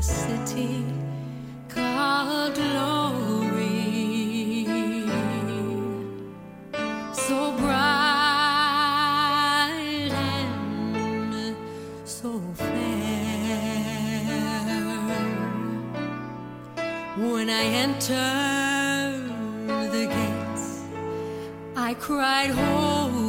city called glory, so bright and so fair. When I entered the gates, I cried, "Holy."